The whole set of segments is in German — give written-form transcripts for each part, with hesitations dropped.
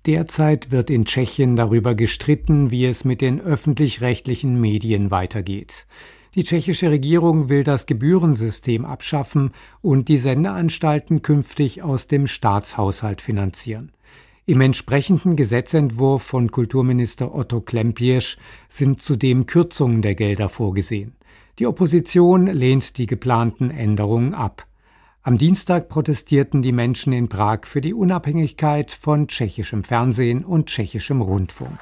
Derzeit wird in Tschechien darüber gestritten, wie es mit den öffentlich-rechtlichen Medien weitergeht. Die tschechische Regierung will das Gebührensystem abschaffen und die Sendeanstalten künftig aus dem Staatshaushalt finanzieren. Im entsprechenden Gesetzentwurf von Kulturminister Otto Klempiersch sind zudem Kürzungen der Gelder vorgesehen. Die Opposition lehnt die geplanten Änderungen ab. Am Dienstag protestierten die Menschen in Prag für die Unabhängigkeit von tschechischem Fernsehen und tschechischem Rundfunk.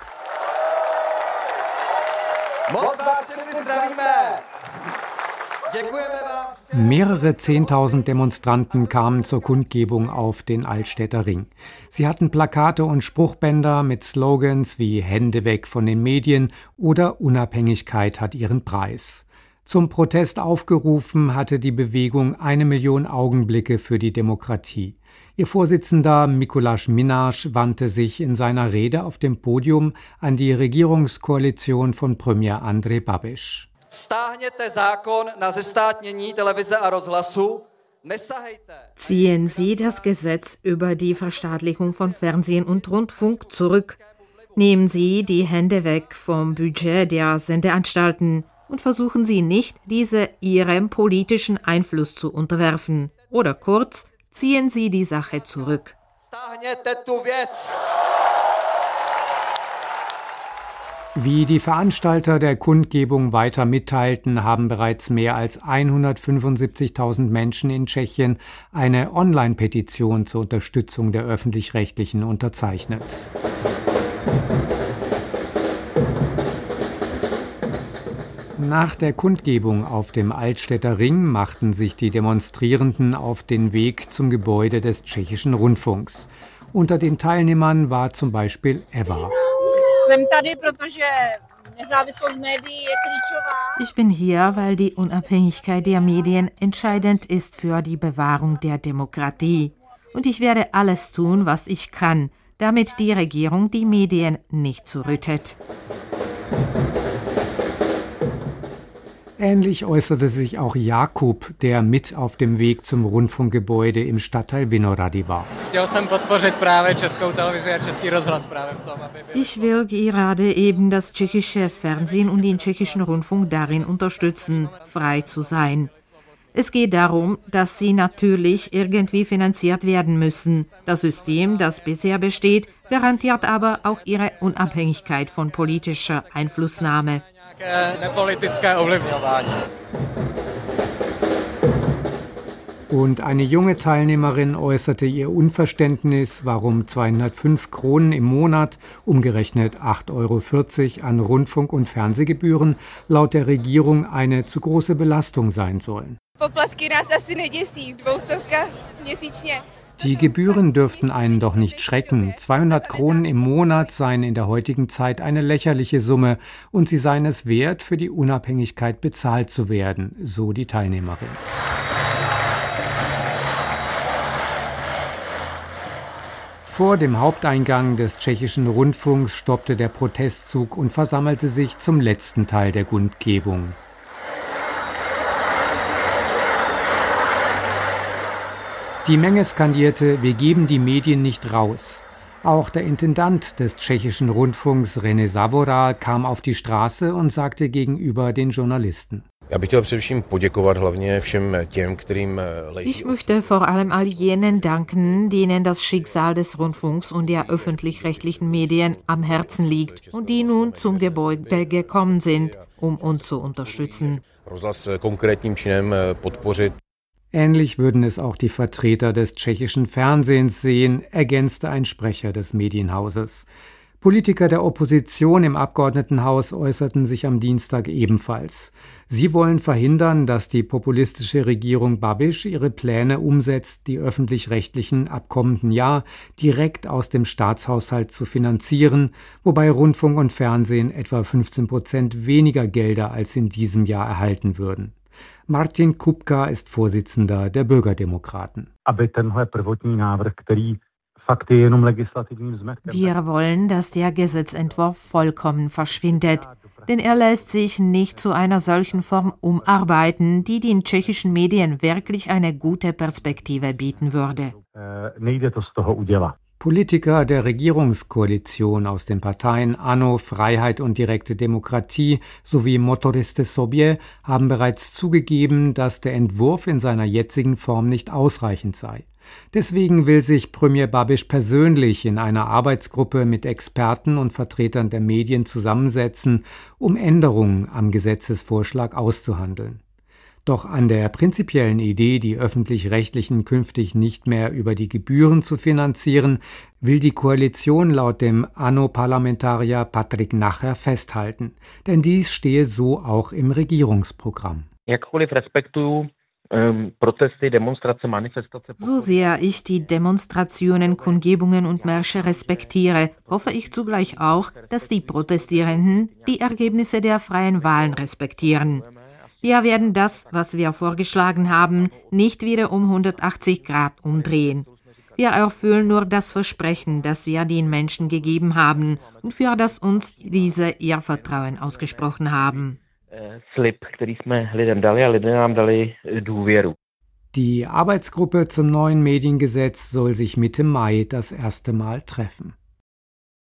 Mehrere 10.000 Demonstranten kamen zur Kundgebung auf den Altstädter Ring. Sie hatten Plakate und Spruchbänder mit Slogans wie »Hände weg von den Medien« oder »Unabhängigkeit hat ihren Preis«. Zum Protest aufgerufen hatte die Bewegung 1 Million Augenblicke für die Demokratie. Ihr Vorsitzender Mikuláš Minář wandte sich in seiner Rede auf dem Podium an die Regierungskoalition von Premier Andrej Babiš. Ziehen Sie das Gesetz über die Verstaatlichung von Fernsehen und Rundfunk zurück. Nehmen Sie die Hände weg vom Budget der Sendeanstalten und versuchen Sie nicht, diese Ihrem politischen Einfluss zu unterwerfen. Oder kurz, ziehen Sie die Sache zurück. Wie die Veranstalter der Kundgebung weiter mitteilten, haben bereits mehr als 175.000 Menschen in Tschechien eine Online-Petition zur Unterstützung der Öffentlich-Rechtlichen unterzeichnet. Nach der Kundgebung auf dem Altstädter Ring machten sich die Demonstrierenden auf den Weg zum Gebäude des tschechischen Rundfunks. Unter den Teilnehmern war zum Beispiel Eva. Ich bin hier, weil die Unabhängigkeit der Medien entscheidend ist für die Bewahrung der Demokratie. Und ich werde alles tun, was ich kann, damit die Regierung die Medien nicht zurüttet. Ähnlich äußerte sich auch Jakub, der mit auf dem Weg zum Rundfunkgebäude im Stadtteil Vinohrady war. Ich will gerade eben das tschechische Fernsehen und den tschechischen Rundfunk darin unterstützen, frei zu sein. Es geht darum, dass sie natürlich irgendwie finanziert werden müssen. Das System, das bisher besteht, garantiert aber auch ihre Unabhängigkeit von politischer Einflussnahme. Und eine junge Teilnehmerin äußerte ihr Unverständnis, warum 205 Kronen im Monat, umgerechnet 8,40 € an Rundfunk- und Fernsehgebühren, laut der Regierung eine zu große Belastung sein sollen. Die Gebühren dürften einen doch nicht schrecken. 200 Kronen im Monat seien in der heutigen Zeit eine lächerliche Summe und sie seien es wert, für die Unabhängigkeit bezahlt zu werden, so die Teilnehmerin. Vor dem Haupteingang des tschechischen Rundfunks stoppte der Protestzug und versammelte sich zum letzten Teil der Kundgebung. Die Menge skandierte: Wir geben die Medien nicht raus. Auch der Intendant des tschechischen Rundfunks René Savoral kam auf die Straße und sagte gegenüber den Journalisten: Ich möchte vor allem all jenen danken, denen das Schicksal des Rundfunks und der öffentlich-rechtlichen Medien am Herzen liegt und die nun zum Gebäude gekommen sind, um uns zu unterstützen. Ähnlich würden es auch die Vertreter des tschechischen Fernsehens sehen, ergänzte ein Sprecher des Medienhauses. Politiker der Opposition im Abgeordnetenhaus äußerten sich am Dienstag ebenfalls. Sie wollen verhindern, dass die populistische Regierung Babiš ihre Pläne umsetzt, die öffentlich-rechtlichen ab kommenden Jahr direkt aus dem Staatshaushalt zu finanzieren, wobei Rundfunk und Fernsehen etwa 15% weniger Gelder als in diesem Jahr erhalten würden. Martin Kupka ist Vorsitzender der Bürgerdemokraten. Wir wollen, dass der Gesetzentwurf vollkommen verschwindet, denn er lässt sich nicht zu einer solchen Form umarbeiten, die den tschechischen Medien wirklich eine gute Perspektive bieten würde. Politiker der Regierungskoalition aus den Parteien ANO, Freiheit und direkte Demokratie sowie Motoriste Sobie haben bereits zugegeben, dass der Entwurf in seiner jetzigen Form nicht ausreichend sei. Deswegen will sich Premier Babiš persönlich in einer Arbeitsgruppe mit Experten und Vertretern der Medien zusammensetzen, um Änderungen am Gesetzesvorschlag auszuhandeln. Doch an der prinzipiellen Idee, die Öffentlich-Rechtlichen künftig nicht mehr über die Gebühren zu finanzieren, will die Koalition laut dem ANO-Parlamentarier Patrik Nacher festhalten. Denn dies stehe so auch im Regierungsprogramm. So sehr ich die Demonstrationen, Kundgebungen und Märsche respektiere, hoffe ich zugleich auch, dass die Protestierenden die Ergebnisse der freien Wahlen respektieren. Wir werden das, was wir vorgeschlagen haben, nicht wieder um 180 Grad umdrehen. Wir erfüllen nur das Versprechen, das wir den Menschen gegeben haben und für das uns diese ihr Vertrauen ausgesprochen haben. Die Arbeitsgruppe zum neuen Mediengesetz soll sich Mitte Mai das erste Mal treffen.